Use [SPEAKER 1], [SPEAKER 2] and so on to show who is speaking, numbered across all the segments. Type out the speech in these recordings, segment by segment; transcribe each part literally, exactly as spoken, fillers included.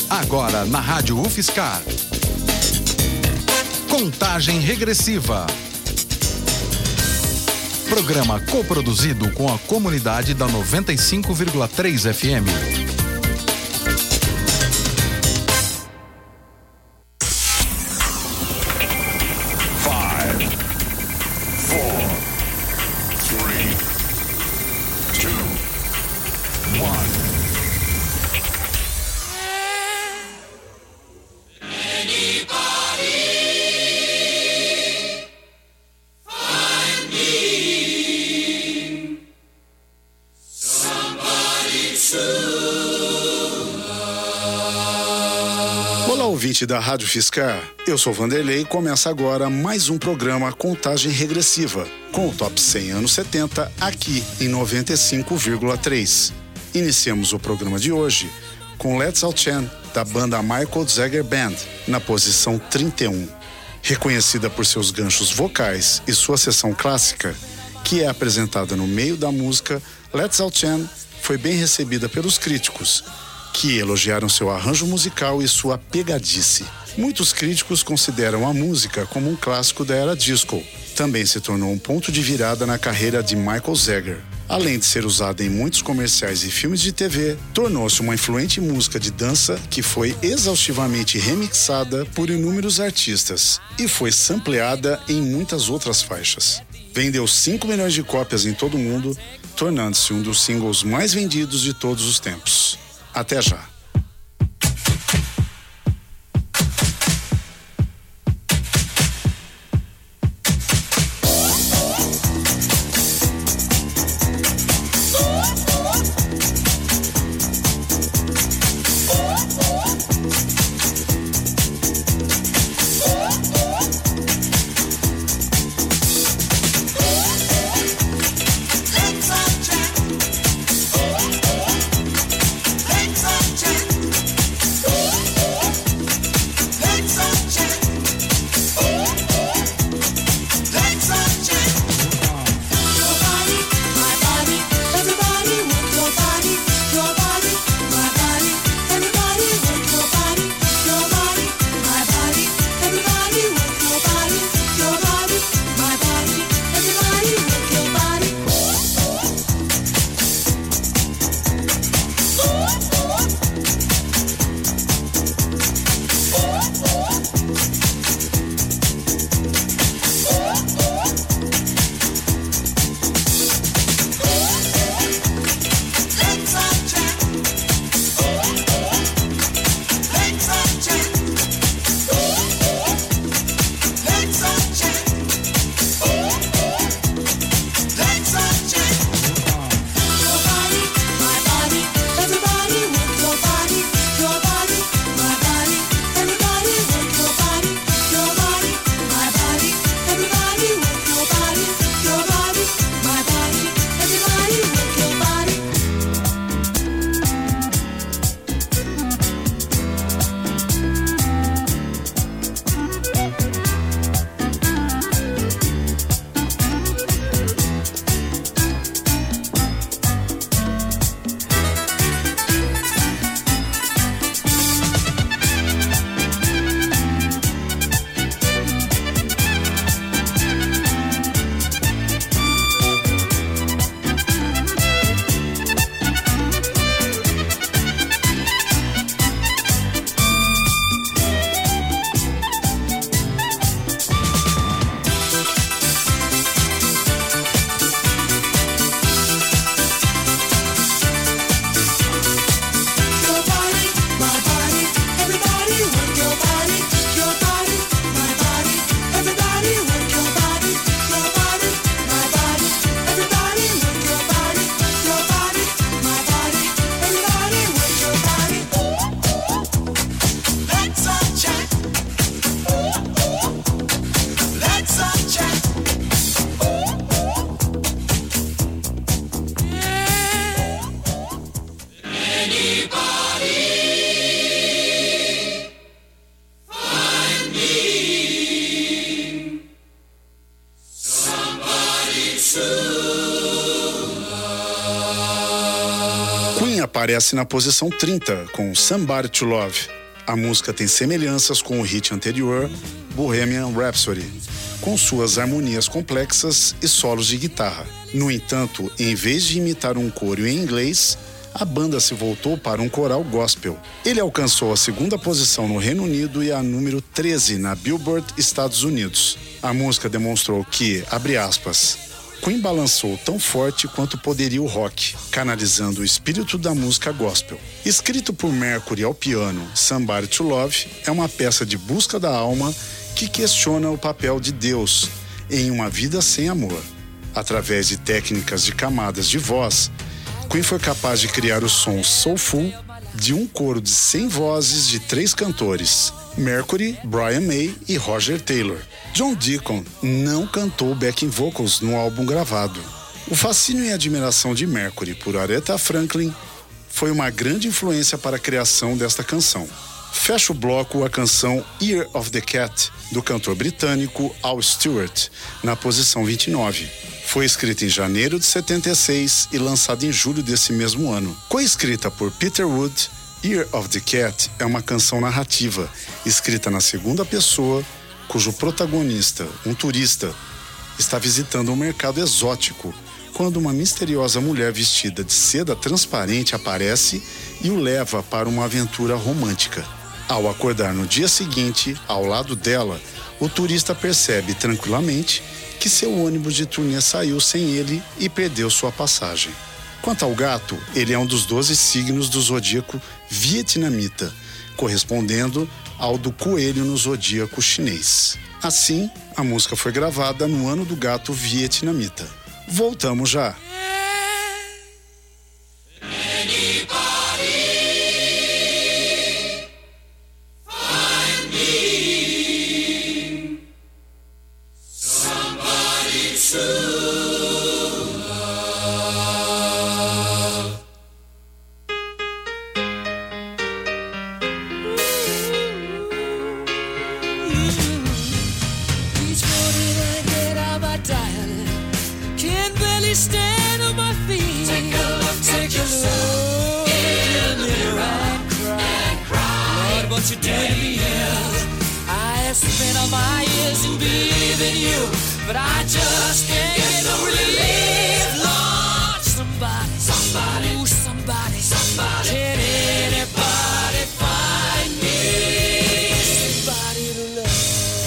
[SPEAKER 1] Agora na Rádio UFSCar. Contagem Regressiva. Programa coproduzido com a comunidade da noventa e cinco vírgula três F M.
[SPEAKER 2] Ouvinte da Rádio UFSCar, eu sou Vanderlei e começa agora mais um programa Contagem Regressiva, com o Top cem anos setenta, aqui em noventa e cinco vírgula três. Iniciamos o programa de hoje com Let's All Chant, da banda Michael Jagger Band, na posição trinta e um. Reconhecida por seus ganchos vocais e sua sessão clássica, que é apresentada no meio da música, Let's All Chant foi bem recebida pelos críticos, que elogiaram seu arranjo musical e sua pegadice. Muitos críticos consideram a música como um clássico da era disco. Também se tornou um ponto de virada na carreira de Michael Jagger. Além de ser usada em muitos comerciais e filmes de T V, tornou-se uma influente música de dança que foi exaustivamente remixada por inúmeros artistas e foi sampleada em muitas outras faixas. Vendeu cinco milhões de cópias em todo o mundo, tornando-se um dos singles mais vendidos de todos os tempos. Até já.
[SPEAKER 3] Let's all
[SPEAKER 2] aparece na posição trinta com Somebody to Love. A música tem semelhanças com o hit anterior, Bohemian Rhapsody, com suas harmonias complexas e solos de guitarra. No entanto, em vez de imitar um coro em inglês, a banda se voltou para um coral gospel. Ele alcançou a segunda posição no Reino Unido e a número treze na Billboard Estados Unidos. A música demonstrou que, abre aspas, Queen balançou tão forte quanto poderia o rock, canalizando o espírito da música gospel. Escrito por Mercury ao piano, Somebody to Love é uma peça de busca da alma que questiona o papel de Deus em uma vida sem amor. Através de técnicas de camadas de voz, Queen foi capaz de criar o som soulful de um coro de cem vozes de três cantores, Mercury, Brian May e Roger Taylor. John Deacon não cantou backing vocals no álbum gravado. O fascínio e admiração de Mercury por Aretha Franklin foi uma grande influência para a criação desta canção. Fecha o bloco a canção Year of the Cat, do cantor britânico Al Stewart, na posição vinte e nove. Foi escrita em janeiro de setenta e seis e lançada em julho desse mesmo ano. Coescrita por Peter Wood, Year of the Cat é uma canção narrativa, escrita na segunda pessoa, cujo protagonista, um turista, está visitando um mercado exótico, quando uma misteriosa mulher vestida de seda transparente aparece e o leva para uma aventura romântica. Ao acordar no dia seguinte, ao lado dela, o turista percebe tranquilamente que seu ônibus de turnê saiu sem ele e perdeu sua passagem. Quanto ao gato, ele é um dos doze signos do zodíaco vietnamita, correspondendo ao do coelho no zodíaco chinês. Assim, a música foi gravada no ano do gato vietnamita. Voltamos já.
[SPEAKER 3] Stand on my feet. Take a look, take a look in the mirror and cry, and cry. Lord, what you doing to me is I have spent all my years in believing you, but I just can't get no relief. Lord, somebody, somebody, ooh, somebody, somebody. Can anybody find me somebody to love?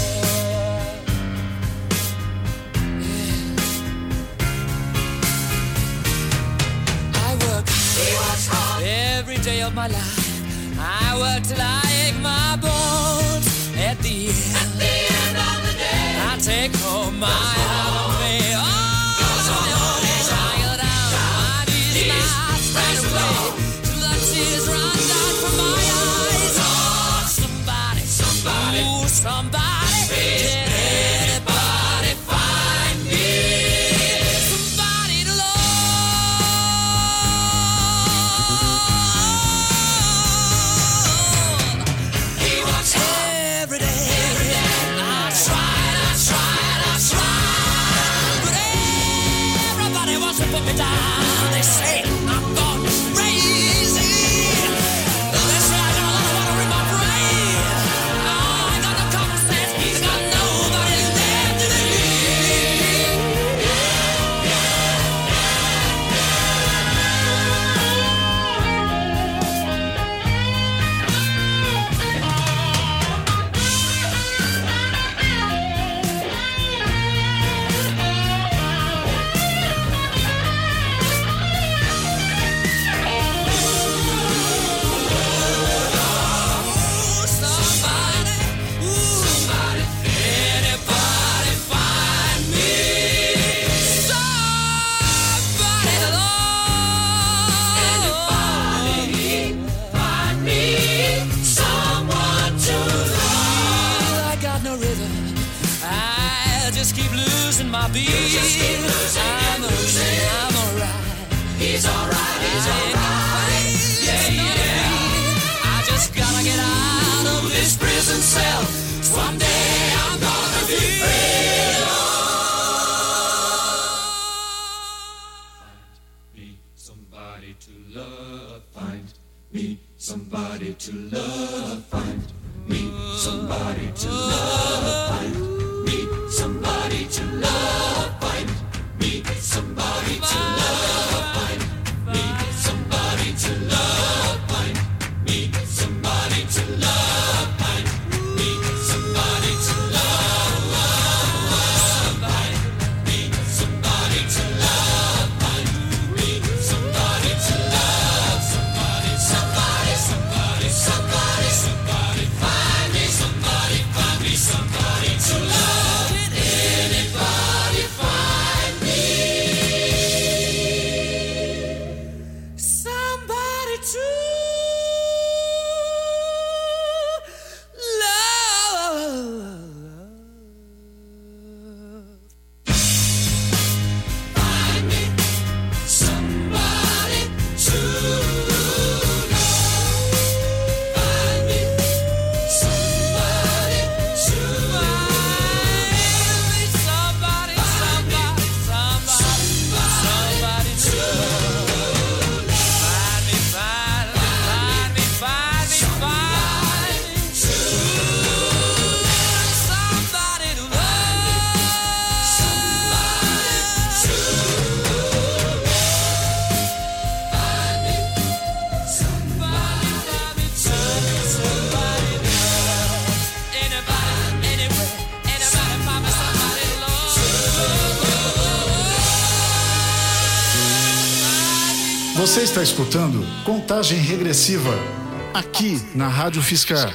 [SPEAKER 3] Every day of my life, I work till I ache my bones. At the end, At the end of the day, I take home my half-pay. Oh, I go down my knees, my straight away, till the tears run down from my eyes. Oh, somebody, somebody, ooh, somebody, can anybody find me somebody to love? Put me down, they say I'm gone crazy. They say I got a lot of water in my brain. Oh, I got no common sense, I got nobody there to my beat. I'm okay, I'm alright. He's alright, he's alright. Yeah, yeah. I just gotta get out of this prison cell. Someday I'm gonna be free. Find me somebody to love. Find
[SPEAKER 4] somebody to love, find me somebody to love, find me somebody to love, find me somebody to love, find me somebody to love, find me somebody to love, find me somebody to love, find me somebody to love, find me somebody to love, somebody, somebody, somebody, somebody, somebody, find me somebody, find me somebody to love. Can anybody find me somebody to love? Find me somebody to love. Find me somebody to love.
[SPEAKER 3] Somebody, somebody, somebody, somebody to love. Find me, find me, find me, find me, find me to love. Somebody to love. Somebody to love. Find me somebody, find me to somebody to love. Anybody, anywhere, anybody, find me somebody to love.
[SPEAKER 2] Você está escutando Contagem Regressiva, aqui na Rádio Fiscar.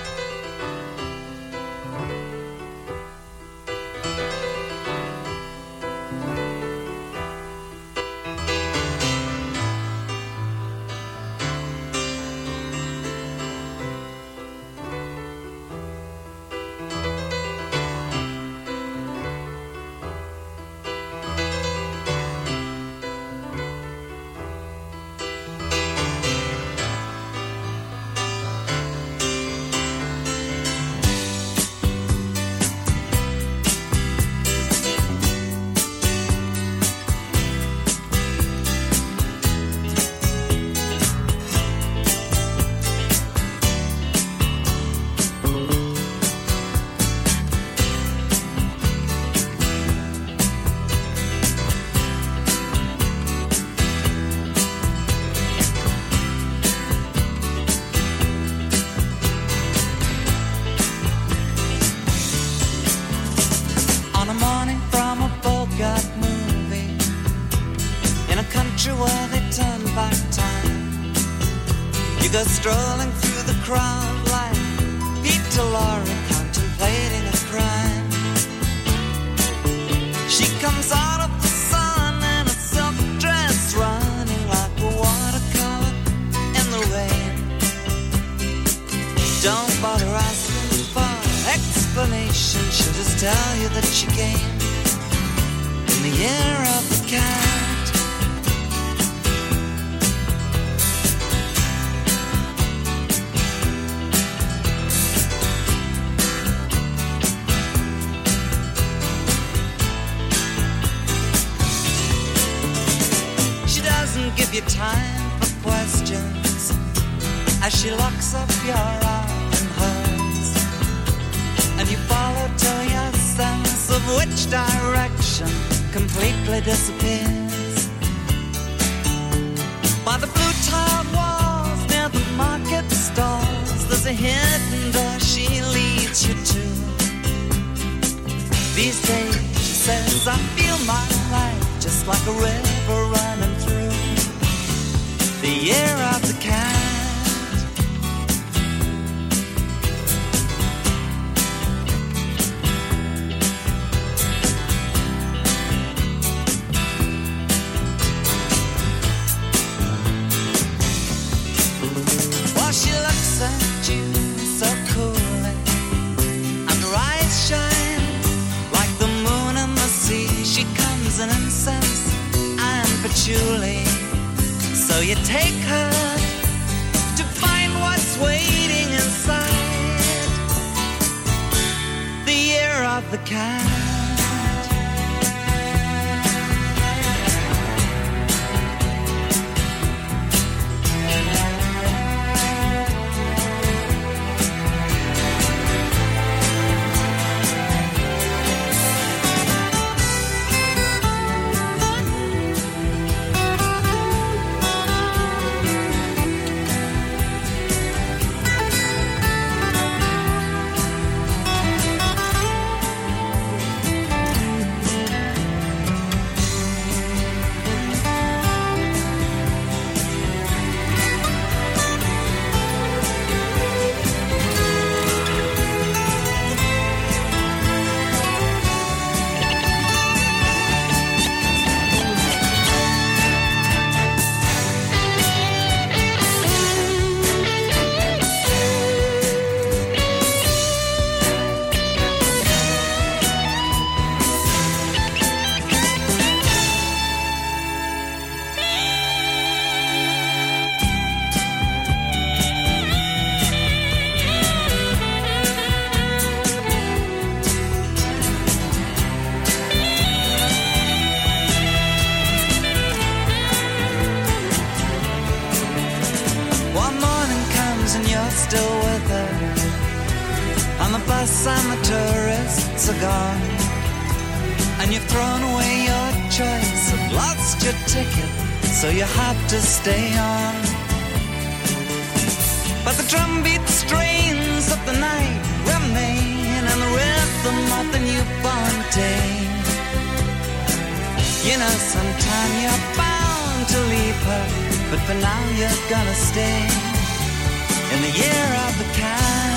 [SPEAKER 5] On a morning from a Bogart movie, in a country where they turn back time, you go strolling through the crowd like Peter Lorre contemplating a crime. She comes out of the sun in a silk dress, running like a watercolor in the rain. Don't bother asking for explanation, she'll just tell you that she came in the year of the cat. She doesn't give you time for questions as she locks up your arm in hers, and you follow till your sense of which direction completely disappears. By the blue tiled walls near the market stalls, there's a hidden door she leads you to. These days, she says, I feel my life just like a river running through the year of the cat. While she looks at you so coolly, and her eyes shine like the moon and the sea. She comes in incense and patchouli, so you take her to find what's waiting inside the year of the cat. are gone, and you've thrown away your choice and lost your ticket, so you have to stay on. But the drumbeat strains of the night remain, and the rhythm of the newborn day. You know, sometime you're bound to leave her, but for now you're gonna stay in the year of the cat.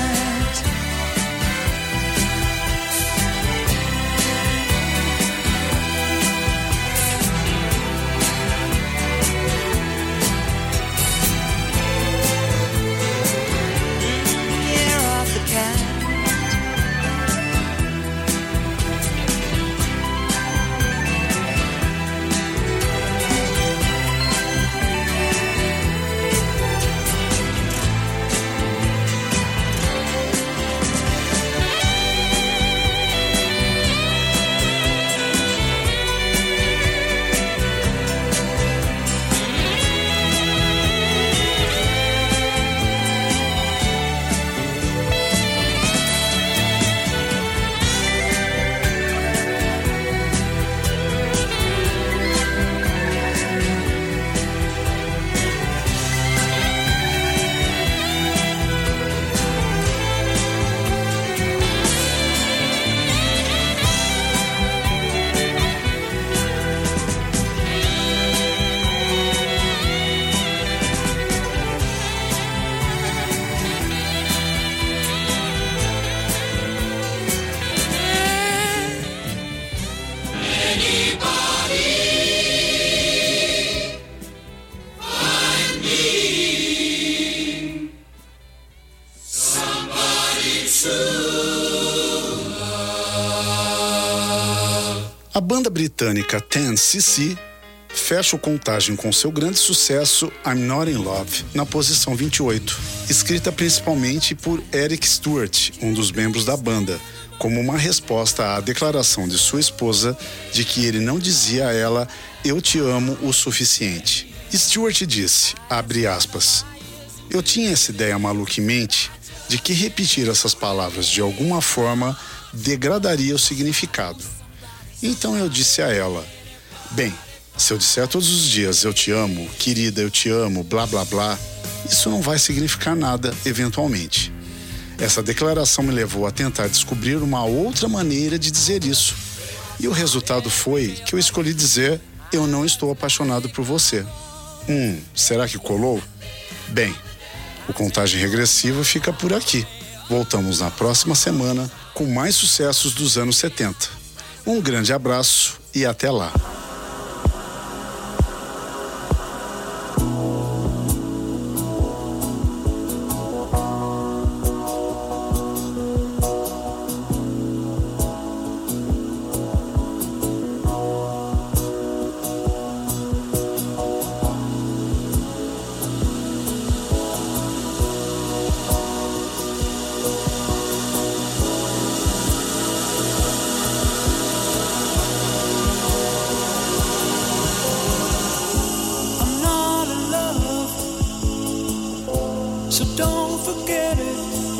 [SPEAKER 2] A banda britânica ten C C fecha o Contagem com seu grande sucesso I'm Not in Love, na posição vinte e oito, escrita principalmente por Eric Stewart, um dos membros da banda, como uma resposta à declaração de sua esposa de que ele não dizia a ela "eu te amo" o suficiente. Stewart disse, abre aspas, "Eu tinha essa ideia maluca em mente de que repetir essas palavras de alguma forma degradaria o significado. Então eu disse a ela, bem, se eu disser todos os dias eu te amo, querida, eu te amo, blá blá blá, isso não vai significar nada eventualmente. Essa declaração me levou a tentar descobrir uma outra maneira de dizer isso. E o resultado foi que eu escolhi dizer, eu não estou apaixonado por você. Hum, será que colou? Bem, o Contagem Regressiva fica por aqui. Voltamos na próxima semana com mais sucessos dos anos setenta. Um grande abraço e até lá.
[SPEAKER 3] So don't forget it.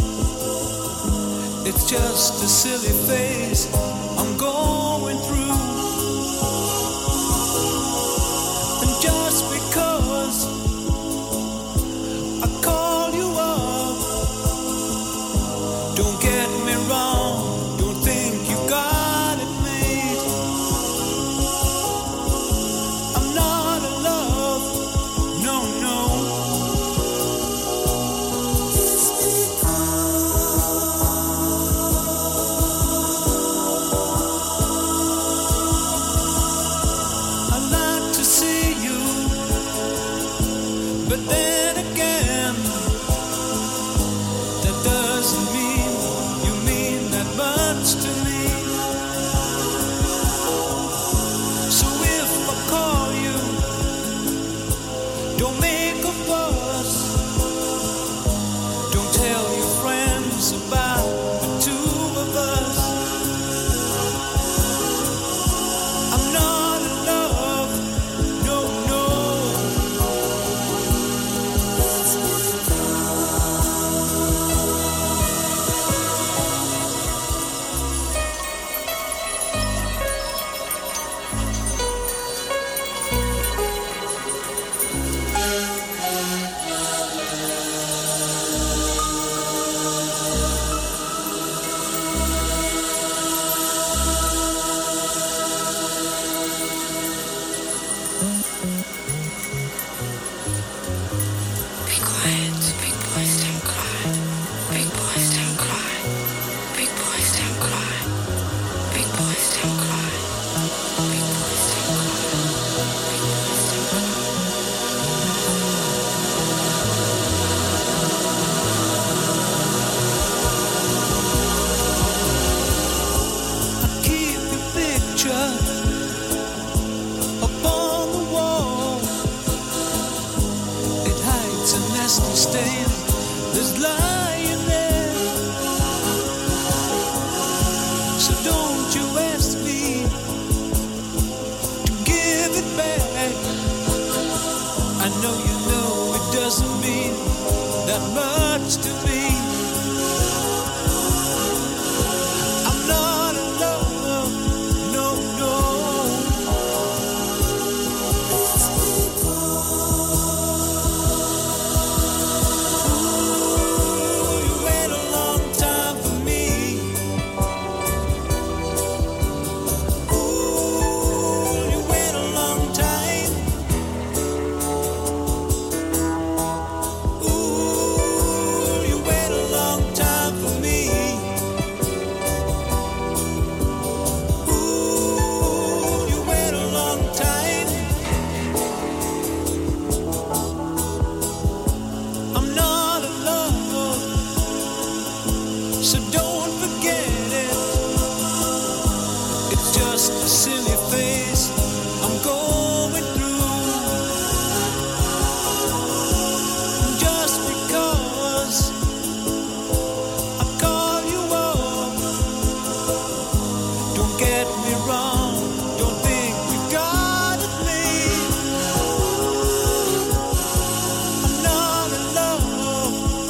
[SPEAKER 3] It's just a silly phase I'm going through. And just because I call you up, don't get me wrong, don't think you got it made. I'm not in love, no, no. pain that's lying there. So don't you ask me to give it back. I know you know it doesn't mean that much to me. I'm not in love, no, no. Ooh, you wait a long time for me. Ooh, you wait a long time. Ooh, you wait a long time for me. Ooh, you wait a long time. I'm not in love, so don't forget it. It's just a silly phase I'm going through. Just because I call you up, don't get me wrong, don't think you got it made. I'm not in love,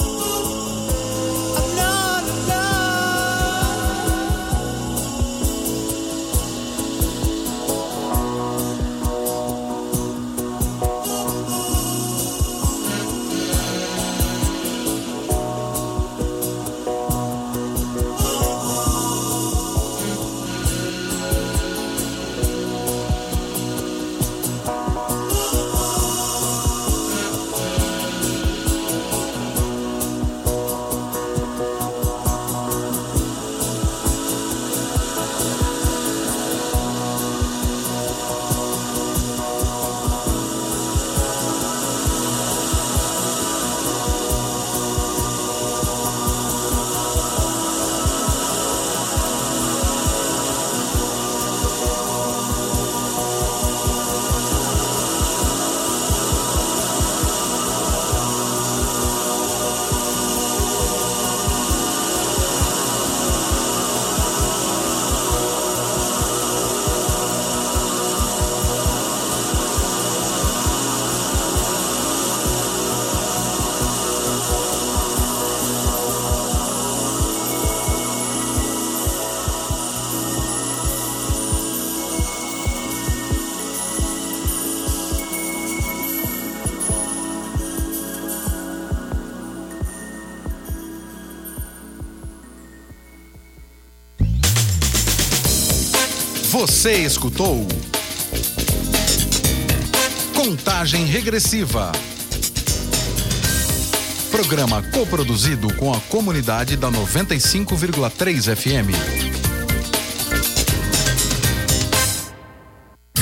[SPEAKER 3] I'm not in love.
[SPEAKER 1] Você escutou Contagem Regressiva. Programa coproduzido com a comunidade da noventa e cinco vírgula três F M.